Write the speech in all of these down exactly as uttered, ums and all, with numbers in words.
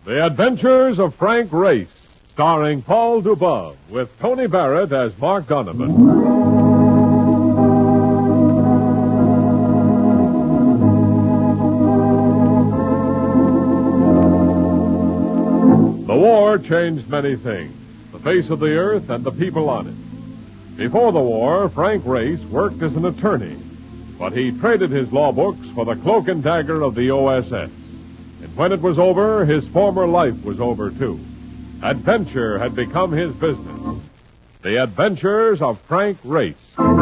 The Adventures of Frank Race, starring Paul Dubov, with Tony Barrett as Mark Donovan. The war changed many things, the face of the earth and the people on it. Before the war, Frank Race worked as an attorney, but he traded his law books for the cloak and dagger of the O S S. And when it was over, his former life was over, too. Adventure had become his business. The Adventures of Frank Race.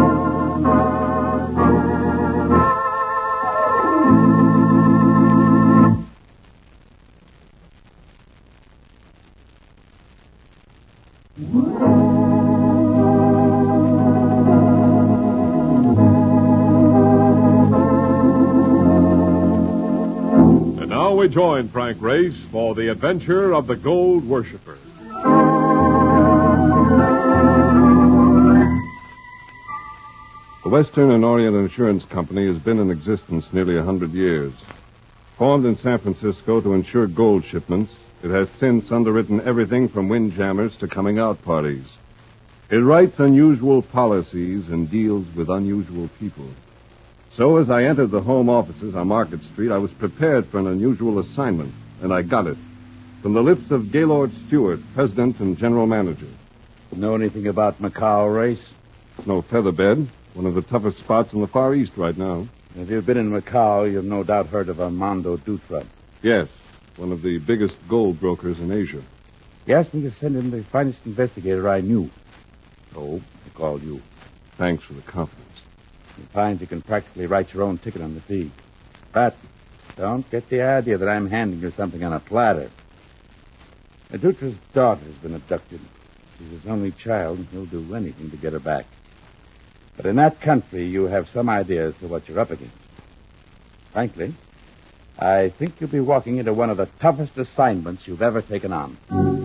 We join Frank Race for the adventure of the Gold Worshipper. The Western and Orient Insurance Company has been in existence nearly a hundred years. Formed in San Francisco to insure gold shipments, it has since underwritten everything from windjammers to coming-out parties. It writes unusual policies and deals with unusual people. So as I entered the home offices on Market Street, I was prepared for an unusual assignment, and I got it. From the lips of Gaylord Stewart, president and general manager. Know anything about Macau, Race? It's no featherbed. One of the toughest spots in the Far East right now. If you've been in Macau, you've no doubt heard of Armando Dutra. Yes, one of the biggest gold brokers in Asia. He asked me to send him the finest investigator I knew. So I called you. Thanks for the confidence. He finds you can practically write your own ticket on the fee. But don't get the idea that I'm handing you something on a platter. Dutra's daughter has been abducted. She's his only child, and he'll do anything to get her back. But in that country, you have some idea as to what you're up against. Frankly, I think you'll be walking into one of the toughest assignments you've ever taken on.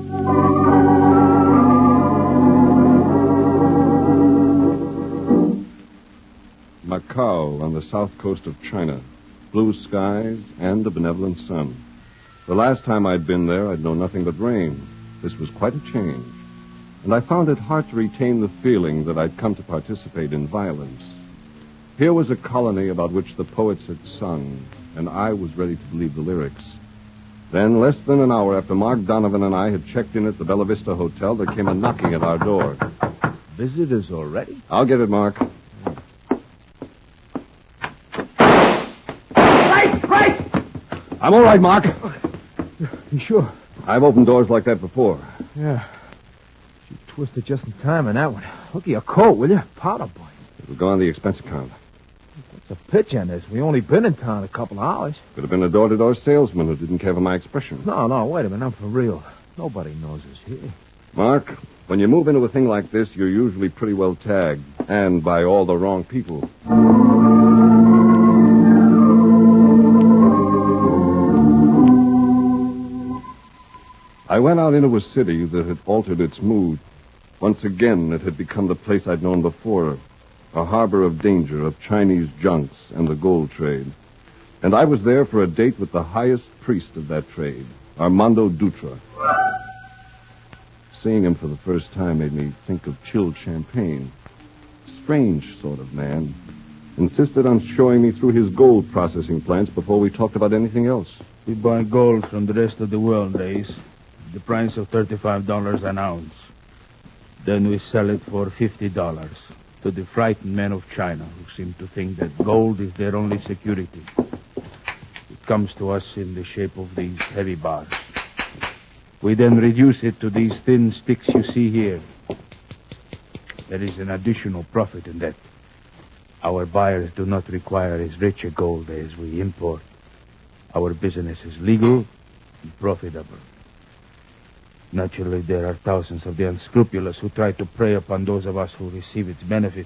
Macau on the south coast of China. Blue skies and a benevolent sun. The last time I'd been there, I'd known nothing but rain. This was quite a change. And I found it hard to retain the feeling that I'd come to participate in violence. Here was a colony about which the poets had sung, and I was ready to believe the lyrics. Then, less than an hour after Mark Donovan and I had checked in at the Bella Vista Hotel, there came a knocking at our door. Visitors already? I'll get it, Mark. I'm all right, Mark. You sure? I've opened doors like that before. Yeah. You twisted just in time on that one. Look at your coat, will you? Powder boy. It'll go on the expense account. What's the pitch on this? We only been in town a couple of hours. Could have been a door-to-door salesman who didn't care for my expression. No, no, wait a minute. I'm for real. Nobody knows us here. Mark, when you move into a thing like this, you're usually pretty well tagged. And by all the wrong people. I went out into a city that had altered its mood. Once again, it had become the place I'd known before, a harbor of danger, of Chinese junks and the gold trade. And I was there for a date with the highest priest of that trade, Armando Dutra. Seeing him for the first time made me think of chilled champagne. Strange sort of man. Insisted on showing me through his gold processing plants before we talked about anything else. We buy gold from the rest of the world, Race. The price of thirty-five dollars an ounce. Then we sell it for fifty dollars to the frightened men of China who seem to think that gold is their only security. It comes to us in the shape of these heavy bars. We then reduce it to these thin sticks you see here. There is an additional profit in that. Our buyers do not require as rich a gold as we import. Our business is legal and profitable. Naturally, there are thousands of the unscrupulous who try to prey upon those of us who receive its benefits.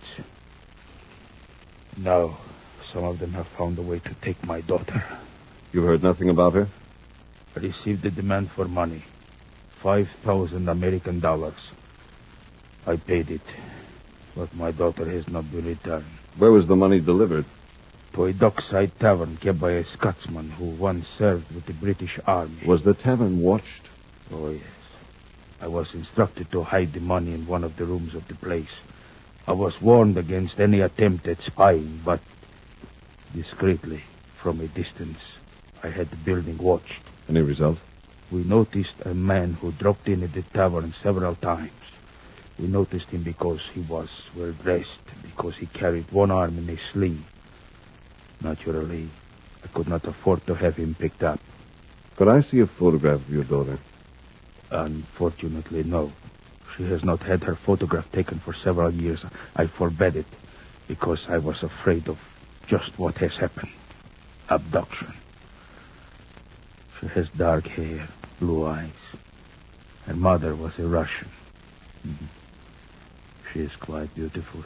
Now, some of them have found a way to take my daughter. You heard nothing about her? I received a demand for money. Five thousand American dollars. I paid it, but my daughter has not been returned. Where was the money delivered? to a dockside tavern kept by a Scotsman who once served with the British Army. Was the tavern watched? Oh, yes. I was instructed to hide the money in one of the rooms of the place. I was warned against any attempt at spying, but discreetly, from a distance, I had the building watched. Any result? We noticed a man who dropped in at the tavern several times. We noticed him because he was well dressed, because he carried one arm in a sling. Naturally, I could not afford to have him picked up. Could I see a photograph of your daughter? Unfortunately, no. She has not had her photograph taken for several years. I forbade it because I was afraid of just what has happened. Abduction. She has dark hair, blue eyes. Her mother was a Russian. Mm-hmm. She is quite beautiful.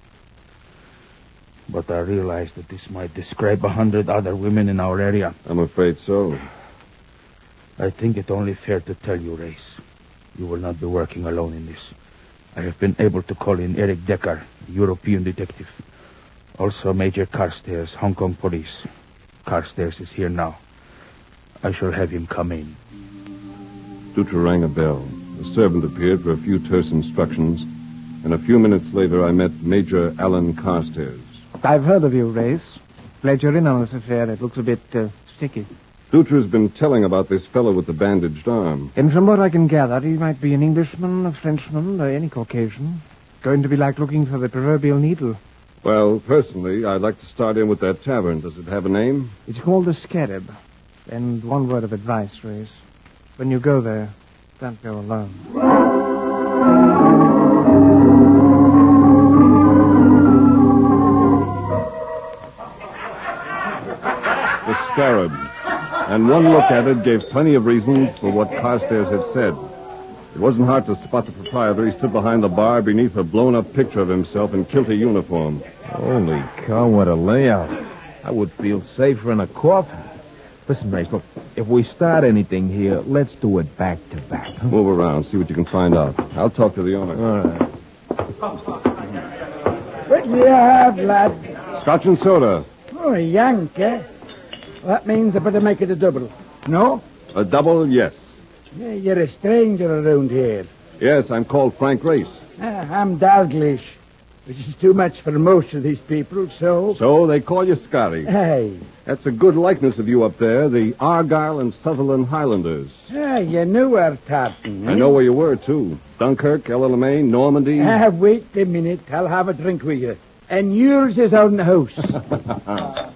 But I realize that this might describe a hundred other women in our area. I'm afraid so. I think it only fair to tell you, Race. You will not be working alone in this. I have been able to call in Eric Decker, the European detective. Also Major Carstairs, Hong Kong police. Carstairs is here now. I shall have him come in. Dutra rang a bell. A servant appeared for a few terse instructions, and a few minutes later I met Major Alan Carstairs. I've heard of you, Race. Glad you're in on this affair. It looks a bit uh, sticky. Dutra's been telling about this fellow with the bandaged arm. And from what I can gather, he might be an Englishman, a Frenchman, or any Caucasian. Going to be like looking for the proverbial needle. Well, personally, I'd like to start in with that tavern. Does it have a name? It's called the Scarab. And one word of advice, Race. When you go there, don't go alone. The Scarab. And one look at it gave plenty of reasons for what Carstairs had said. It wasn't hard to spot the proprietor. He stood behind the bar beneath a blown-up picture of himself in kilty uniform. Holy cow, what a layout. I would feel safer in a coffin. Listen, Race, look, if we start anything here, let's do it back to back. Huh? Move around, see what you can find out. I'll talk to the owner. All right. What do you have, lad? Scotch and soda. Oh, a yank, eh? That means I better make it a double. No? A double, yes. Yeah, you're a stranger around here. Yes, I'm called Frank Race. Ah, I'm Dalglish, which is too much for most of these people, so... So they call you Scotty. Hey. That's a good likeness of you up there, the Argyll and Sutherland Highlanders. Ah, you knew our tartan, eh? I know where you were, too. Dunkirk, El Alamein, Normandy. Ah, wait a minute. I'll have a drink with you. And yours is out in the house.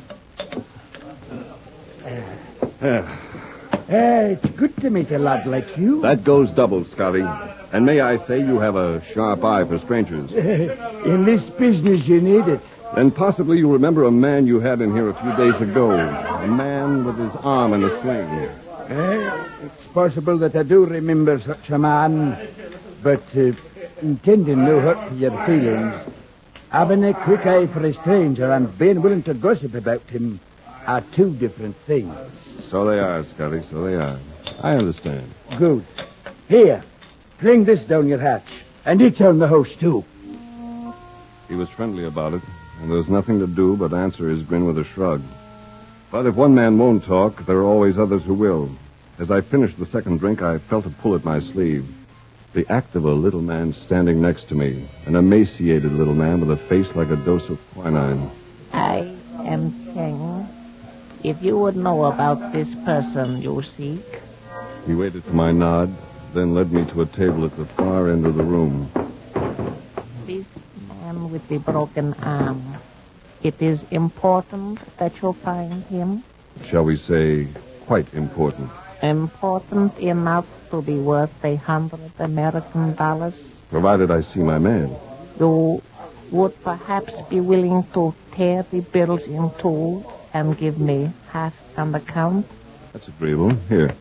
Hey, it's good to meet a lad like you. That goes double, Scotty. And may I say you have a sharp eye for strangers. In this business, you need it. Then possibly you remember a man you had in here a few days ago. A man with his arm in a sling. Eh, it's possible that I do remember such a man. But uh, intending no hurt to your feelings, having a quick eye for a stranger and being willing to gossip about him are two different things. So they are, Scotty, so they are. I understand. Good. Here, fling this down your hatch. And it's on the house, too. He was friendly about it, and there was nothing to do but answer his grin with a shrug. But if one man won't talk, there are always others who will. As I finished the second drink, I felt a pull at my sleeve. The act of a little man standing next to me, an emaciated little man with a face like a dose of quinine. I am Cheng. If you would know about this person you seek. He waited for my nod, then led me to a table at the far end of the room. This man with the broken arm. It is important that you find him. Shall we say, quite important. Important enough to be worth a hundred American dollars. Provided I see my man. You would perhaps be willing to tear the bills in two and give me half on the count? That's agreeable. Here.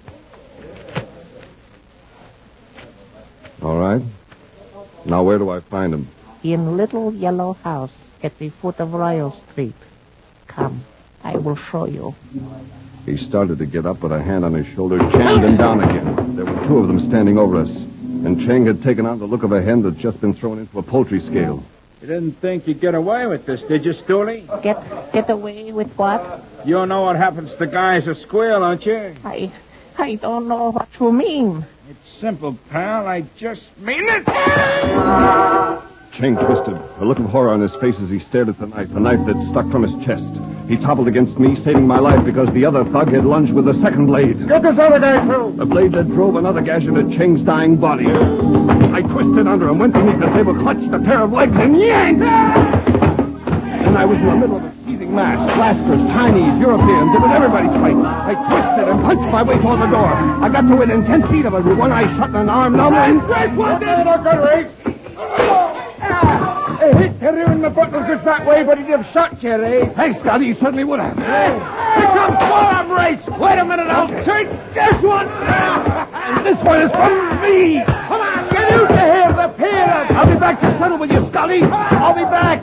All right. Now where do I find him? In Little Yellow House at the foot of Royal Street. Come, I will show you. He started to get up, but a hand on his shoulder jammed him down again. There were two of them standing over us, and Cheng had taken on the look of a hen that's just been thrown into a poultry scale. You didn't think you'd get away with this, did you, Stooley? Get get away with what? You know what happens to guys who squeal, don't you? I I don't know what you mean. It's simple, pal. I just mean it. Chang twisted, a look of horror on his face as he stared at the knife, a knife that stuck from his chest. He toppled against me, saving my life because the other thug had lunged with the second blade. Get this other guy through. A blade that drove another gash into Chang's dying body. I twisted under him, went beneath the table, clutched a pair of legs, and yanked! And I was in the middle of a seething mass. Blasters, Chinese, Europeans, it was everybody's fight. I twisted and punched my way toward the door. I got to within ten feet of it with one eye shut and an arm numb, and... Great one, Race! I hate to ruin the buttons just that way, but he'd have shot you, Race. Thanks, Scotty, you certainly would have. Hey, here comes more of Race. Wait a minute, I'll take this one. And this one is from me. Come on, get out of here, the pair of... I'll be back to settle with you, Scotty. I'll be back.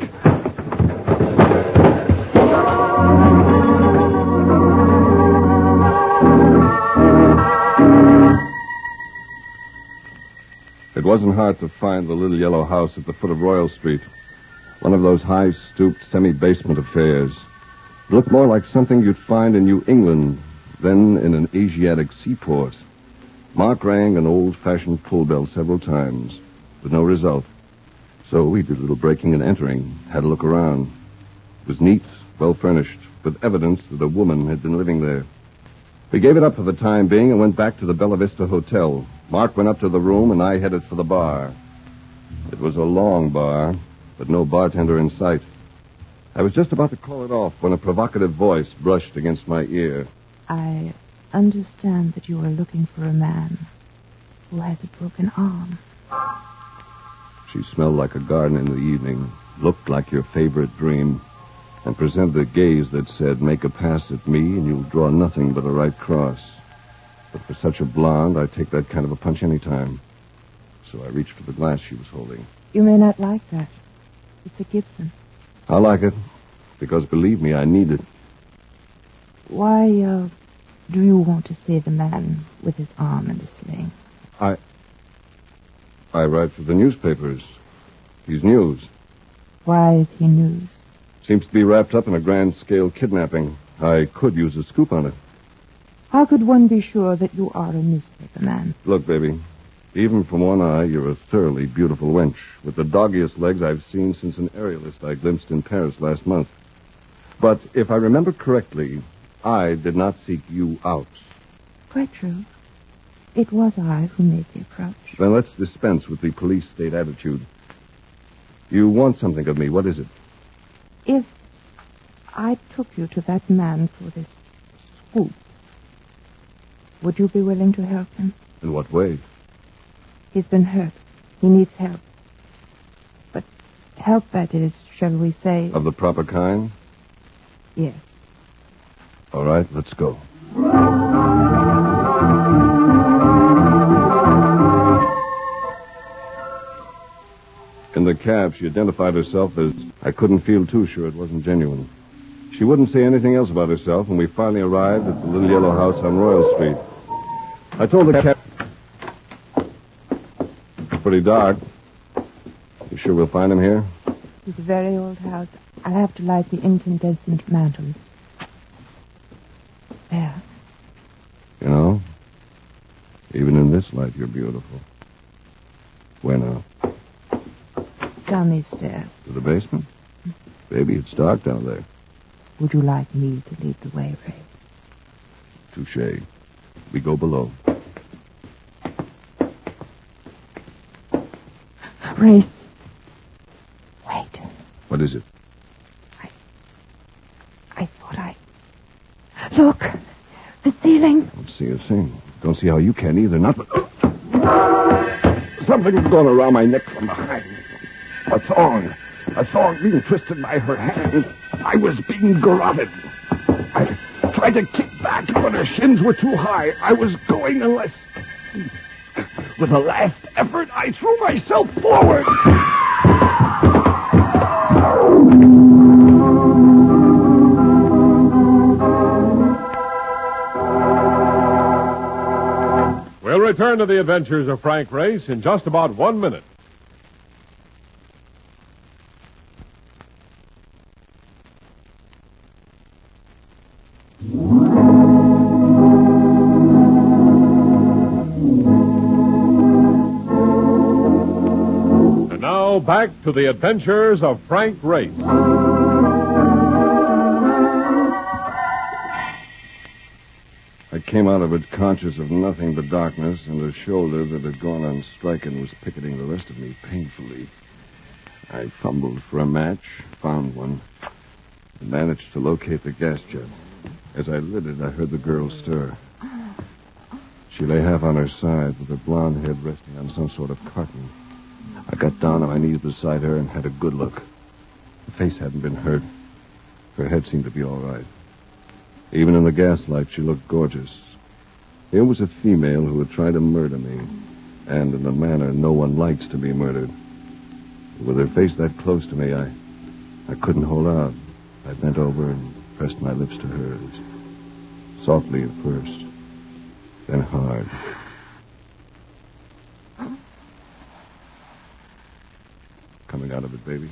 It wasn't hard to find the little yellow house at the foot of Royal Street. One of those high-stooped, semi-basement affairs. It looked more like something you'd find in New England than in an Asiatic seaport. Mark rang an old-fashioned pull bell several times, with no result. So we did a little breaking and entering, had a look around. It was neat, well-furnished, with evidence that a woman had been living there. We gave it up for the time being and went back to the Bella Vista Hotel. Mark went up to the room, and I headed for the bar. It was a long bar, but no bartender in sight. I was just about to call it off when a provocative voice brushed against my ear. I understand that you are looking for a man who has a broken arm. She smelled like a garden in the evening, looked like your favorite dream, and presented a gaze that said, make a pass at me and you'll draw nothing but a right cross. But for such a blonde, I'd take that kind of a punch any time. So I reached for the glass she was holding. You may not like that. It's a Gibson. I like it, because believe me, I need it. Why, uh, do you want to see the man with his arm in a sling? I... I write for the newspapers. He's news. Why is he news? Seems to be wrapped up in a grand-scale kidnapping. I could use a scoop on it. How could one be sure that you are a newspaper man? Look, baby, even from one eye, you're a thoroughly beautiful wench, with the doggiest legs I've seen since an aerialist I glimpsed in Paris last month. But if I remember correctly, I did not seek you out. Quite true. It was I who made the approach. Then let's dispense with the police state attitude. You want something of me. What is it? If I took you to that man for this scoop, would you be willing to help him? In what way? He's been hurt. He needs help. But help, that is, shall we say... Of the proper kind? Yes. All right, let's go. In the cab, she identified herself as... I couldn't feel too sure it wasn't genuine. She wouldn't say anything else about herself, and we finally arrived at the little yellow house on Royal Street. I told the cab... Pretty dark. You sure we'll find him here? It's a very old house. I'll have to light the incandescent mantle. There. You know, even in this light, you're beautiful. Where now? Down these stairs. To the basement? Baby, it's dark down there. Would you like me to lead the way, Race? Touché. We go below. Race. Wait. What is it? I... I thought I... Look! The ceiling! Don't see a thing. Don't see how you can either. Not... Something's going around my neck from behind. A thong. A thong being twisted by her hands. I was being garroted. I tried to kick back, but her shins were too high. I was going unless... With a last effort, I threw myself forward. We'll return to the adventures of Frank Race in just about one minute. And now back to the adventures of Frank Race. I came out of it conscious of nothing but darkness and a shoulder that had gone on strike and was picketing the rest of me painfully. I fumbled for a match, found one, and managed to locate the gas jet. As I lit it, I heard the girl stir. She lay half on her side with her blonde head resting on some sort of carton. I got down on my knees beside her and had a good look. Her face hadn't been hurt. Her head seemed to be all right. Even in the gaslight, she looked gorgeous. Here was a female who had tried to murder me, and in a manner no one likes to be murdered. With her face that close to me, I, I couldn't hold out. I bent over and pressed my lips to hers. Softly at first, then hard. Coming out of it, baby?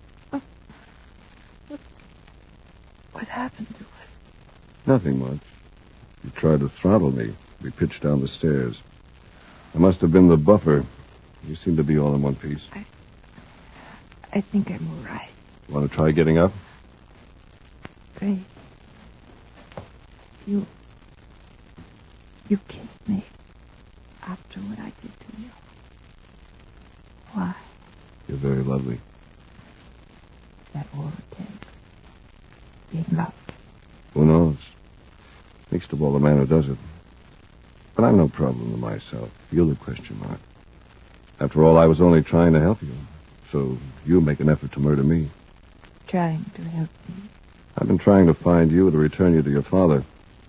What happened to us? Nothing much. You tried to throttle me. We pitched down the stairs. I must have been the buffer. You seem to be all in one piece. I, I think I'm all right. Want to try getting up? Grace, you... You kissed me after what I did to you. Why? You're very lovely. Is that all it takes? Being loved. Who knows? Least of all the man who does it. But I'm no problem to myself. You're the question mark. After all, I was only trying to help you. So you make an effort to murder me. Trying to help me? I've been trying to find you to return you to your father.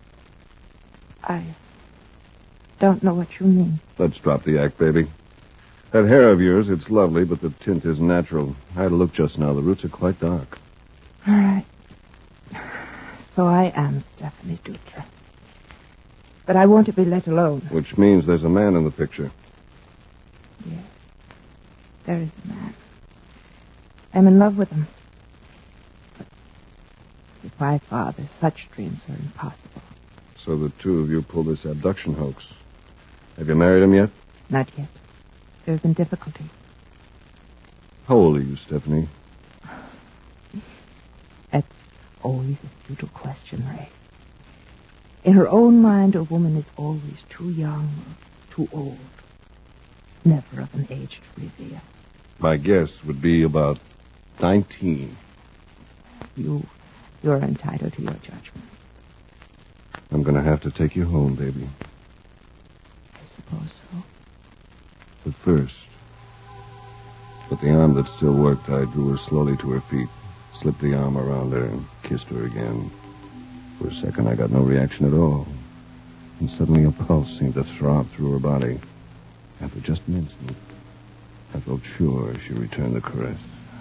I don't know what you mean. Let's drop the act, baby. That hair of yours, it's lovely, but the tint isn't natural. I had a look just now. The roots are quite dark. All right. So I am Stephanie Dutra. But I want to be let alone. Which means there's a man in the picture. Yes. There is a man. I'm in love with him. But with my father, such dreams are impossible. So the two of you pulled this abduction hoax. Have you married him yet? Not yet. There's been difficulty. How old are you, Stephanie? That's always a futile question, Ray. In her own mind, a woman is always too young or too old. Never of an age to reveal. My guess would be about nineteen. You, you're entitled to your judgment. I'm going to have to take you home, baby. I suppose so. But first, with the arm that still worked, I drew her slowly to her feet, slipped the arm around her, and kissed her again. For a second, I got no reaction at all. And suddenly a pulse seemed to throb through her body. And for just an instant, I felt sure she returned the caress.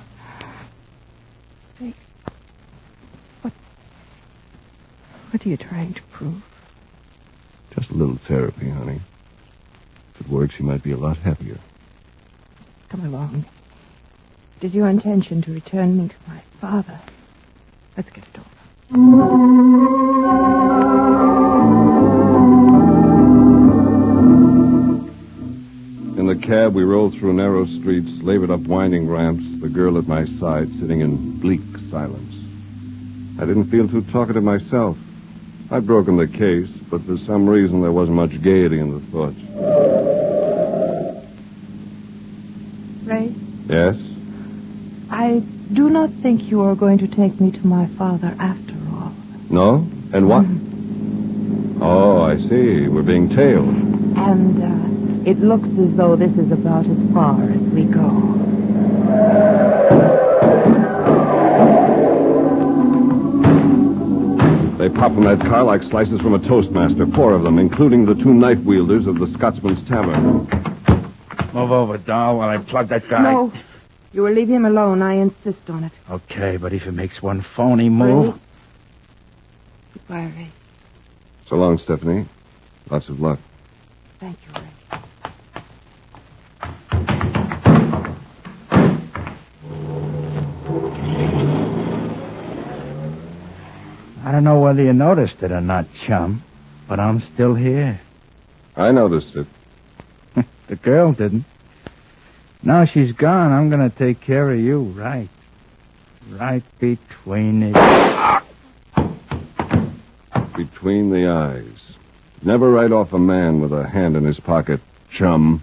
Hey, what, what are you trying to prove? Just a little therapy, honey. If it works, you might be a lot happier. Come along. It is your intention to return me to my father. Let's get it over. In the cab, we rolled through narrow streets, labored up winding ramps, the girl at my side sitting in bleak silence. I didn't feel too talkative myself. I'd broken the case, but for some reason there wasn't much gaiety in the thoughts. Ray? Yes? I do not think you are going to take me to my father after all. No? And what? Oh, I see. We're being tailed. And uh, it looks as though this is about as far as we go. They pop from that car like slices from a toastmaster. Four of them, including the two knife wielders of the Scotsman's Tavern. Move over, doll, while I plug that guy. No. You will leave him alone. I insist on it. Okay, but if he makes one phony move... Ray? Goodbye, Ray. So long, Stephanie. Lots of luck. Thank you, Ray. I don't know whether you noticed it or not, chum, but I'm still here. I noticed it. The girl didn't. Now she's gone, I'm going to take care of you, right? Right between the... Between the eyes. Never write off a man with a hand in his pocket, chum.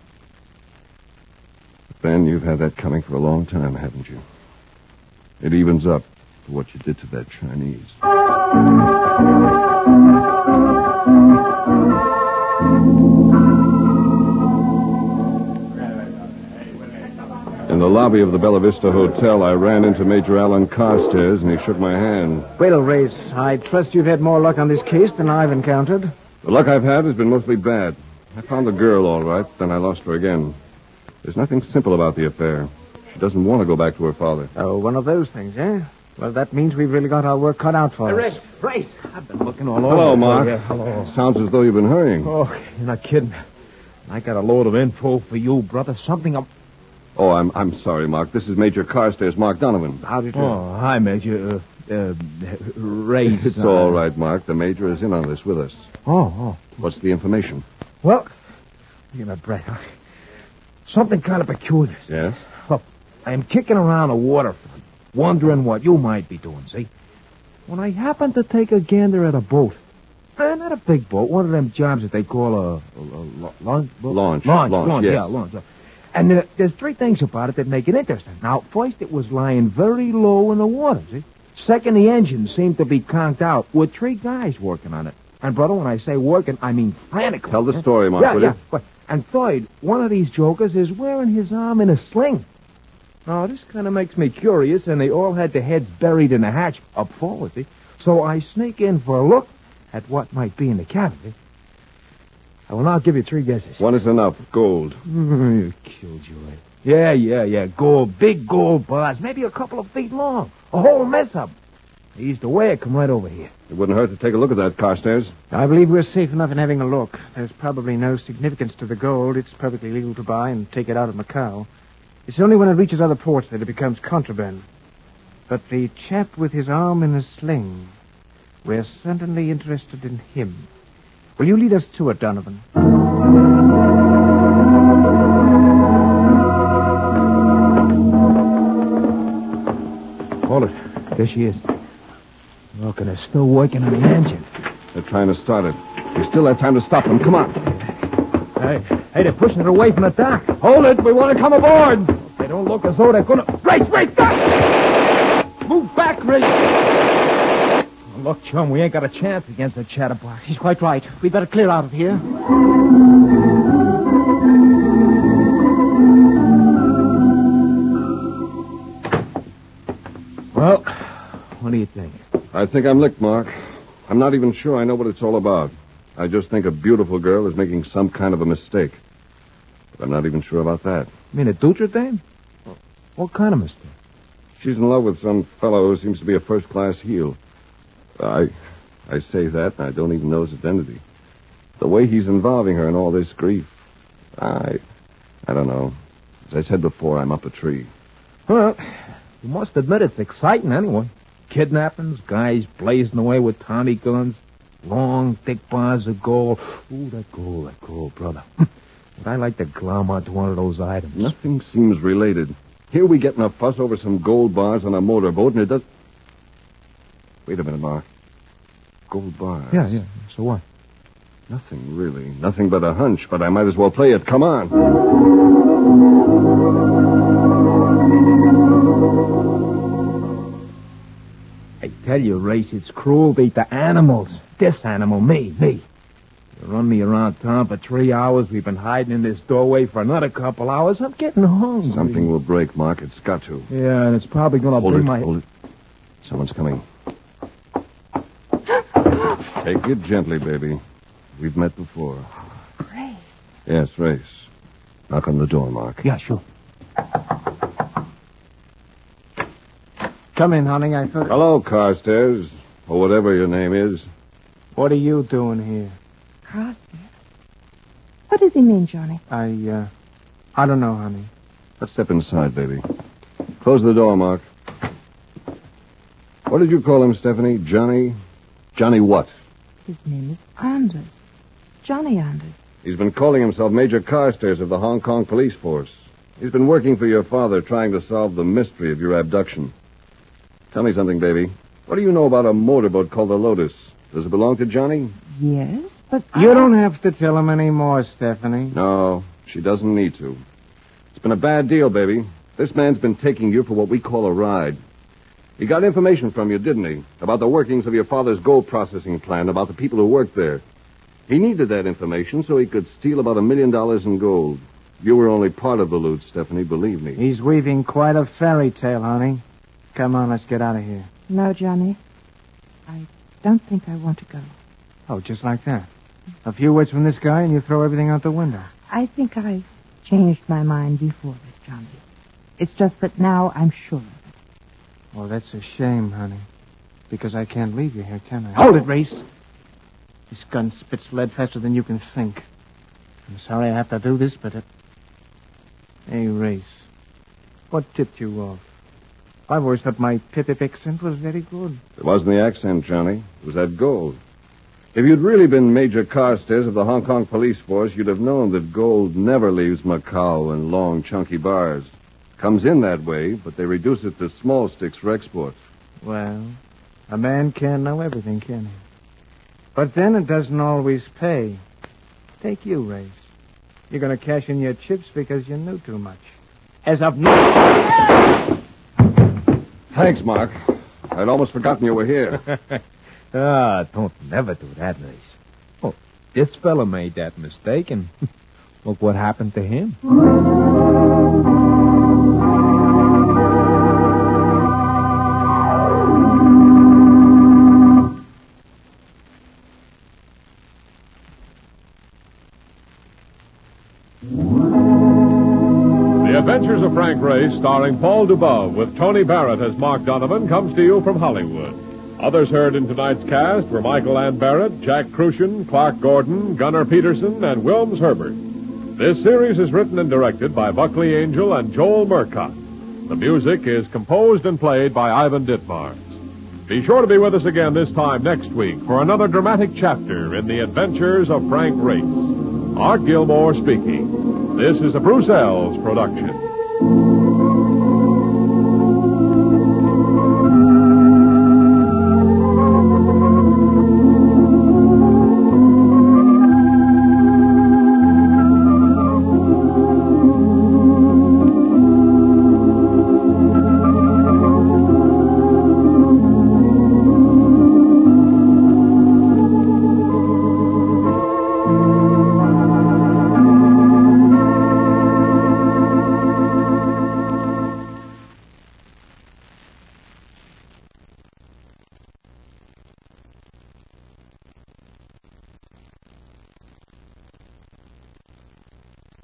Ben, you've had that coming for a long time, haven't you? It evens up to what you did to that Chinese. In the lobby of the Bella Vista Hotel, I ran into Major Alan Carstairs, and he shook my hand. Well, Race, I trust you've had more luck on this case than I've encountered. The luck I've had has been mostly bad. I found the girl all right, then I lost her again. There's nothing simple about the affair. She doesn't want to go back to her father. Oh, one of those things, eh? Well, that means we've really got our work cut out for us. Race, Race. I've been looking all over. Hello, Mark. Yeah, hello. Sounds as though you've been hurrying. Oh, you're not kidding. I got a load of info for you, brother. Something I'm... Oh, I'm I'm sorry, Mark. This is Major Carstairs, Mark Donovan. How do you do? Oh, hi, Major. Uh, uh, Race. It's uh... all right, Mark. The Major is in on this with us. Oh, oh. What's the information? Well, give me a breath. Huh? Something kind of peculiar. Yes? Look, I'm kicking around the waterfront, wondering what you might be doing, see? When I happened to take a gander at a boat. Eh, not a big boat, one of them jobs that they call a, a, a launch boat. Launch. Launch, Launch, launch yes. yeah, launch. And uh, there's three things about it that make it interesting. Now, first, it was lying very low in the water, see? Second, the engine seemed to be conked out with three guys working on it. And, brother, when I say working, I mean frantically. Tell the story, Mark, yeah, will yeah. you? But, and third, one of these jokers is wearing his arm in a sling. Now, this kind of makes me curious, and they all had their heads buried in a hatch up forward, see? So I sneak in for a look at what might be in the cabin, see? I will now give you three guesses. One is enough. Gold. You killjoy. Yeah, yeah, yeah. Gold. Big gold bars. Maybe a couple of feet long. A whole mess of them. They used to wear it. Come right over here. It wouldn't hurt to take a look at that, Carstairs. I believe we're safe enough in having a look. There's probably no significance to the gold. It's perfectly legal to buy and take it out of Macau. It's only when it reaches other ports that it becomes contraband. But the chap with his arm in a sling, we're certainly interested in him. Will you lead us to it, Donovan? Hold it. There she is. Look, and they're still working on the engine. They're trying to start it. We still have time to stop them. Come on. Hey, hey, they're pushing it away from the dock. Hold it. We want to come aboard. They don't look as though they're going to... Race, race, stop! Move back, Race. Look, chum, we ain't got a chance against the chatterbox. He's quite right. We'd better clear out of here. Well, what do you think? I think I'm licked, Mark. I'm not even sure I know what it's all about. I just think a beautiful girl is making some kind of a mistake. But I'm not even sure about that. You mean a Dutra dame? What kind of mistake? She's in love with some fellow who seems to be a first-class heel. I I say that, and I don't even know his identity. The way he's involving her in all this grief, I I don't know. As I said before, I'm up a tree. Well, you must admit it's exciting anyway. Kidnappings, guys blazing away with Tommy guns, long, thick bars of gold. Ooh, that gold, that gold, brother. But I like to glom onto one of those items. Nothing seems related. Here we get in a fuss over some gold bars on a motorboat, and it does... Wait a minute, Mark. Gold bars. Yeah, yeah. So what? Nothing, really. Nothing but a hunch, but I might as well play it. Come on. I tell you, Race, it's cruelty to animals. This animal, me, me. You run me around town for three hours. We've been hiding in this doorway for another couple hours. I'm getting hungry. Something will break, Mark. It's got to. Yeah, and it's probably going to Hold bring it, my... hold it. Someone's coming. Take it gently, baby. We've met before. Race. Yes, Race. Knock on the door, Mark. Yeah, sure. Come in, honey. I thought... Hello, Carstairs, or whatever your name is. What are you doing here? Carstairs? What does he mean, Johnny? I, uh... I don't know, honey. Let's step inside, baby. Close the door, Mark. What did you call him, Stephanie? Johnny? Johnny what? His name is Anders. Johnny Anders. He's been calling himself Major Carstairs of the Hong Kong police force. He's been working for your father trying to solve the mystery of your abduction. Tell me something, baby. What do you know about a motorboat called the Lotus? Does it belong to Johnny? Yes, but You I... don't have to tell him any more, Stephanie. No, she doesn't need to. It's been a bad deal, baby. This man's been taking you for what we call a ride. He got information from you, didn't he? About the workings of your father's gold processing plant, about the people who worked there. He needed that information so he could steal about a million dollars in gold. You were only part of the loot, Stephanie, believe me. He's weaving quite a fairy tale, honey. Come on, let's get out of here. No, Johnny. I don't think I want to go. Oh, just like that. A few words from this guy and you throw everything out the window. I think I changed my mind before this, Johnny. It's just that now I'm sure of it. Well, that's a shame, honey. Because I can't leave you here, can I? Hold it, Race. This gun spits lead faster than you can think. I'm sorry I have to do this, but it... Hey, Race. What tipped you off? I've always thought my pip-pip accent was very good. It wasn't the accent, Johnny. It was that gold. If you'd really been Major Carstairs of the Hong Kong police force, you'd have known that gold never leaves Macau in long, chunky bars. Comes in that way, but they reduce it to small sticks for export. Well, a man can't know everything, can he? But then it doesn't always pay. Take you, Race. You're going to cash in your chips because you knew too much. As of now... Thanks, Mark. I'd almost forgotten you were here. Ah, don't never do that, Race. Oh, this fella made that mistake, and look what happened to him. The Adventures of Frank Race, starring Paul Dubove with Tony Barrett as Mark Donovan, comes to you from Hollywood. Others heard in tonight's cast were Michael Ann Barrett, Jack Crucian, Clark Gordon, Gunnar Peterson, and Wilms Herbert. This series is written and directed by Buckley Angel and Joel Murcott. The music is composed and played by Ivan Ditmars. Be sure to be with us again this time next week for another dramatic chapter in the Adventures of Frank Race. Art Gilmore speaking. This is a Bruce Ells production.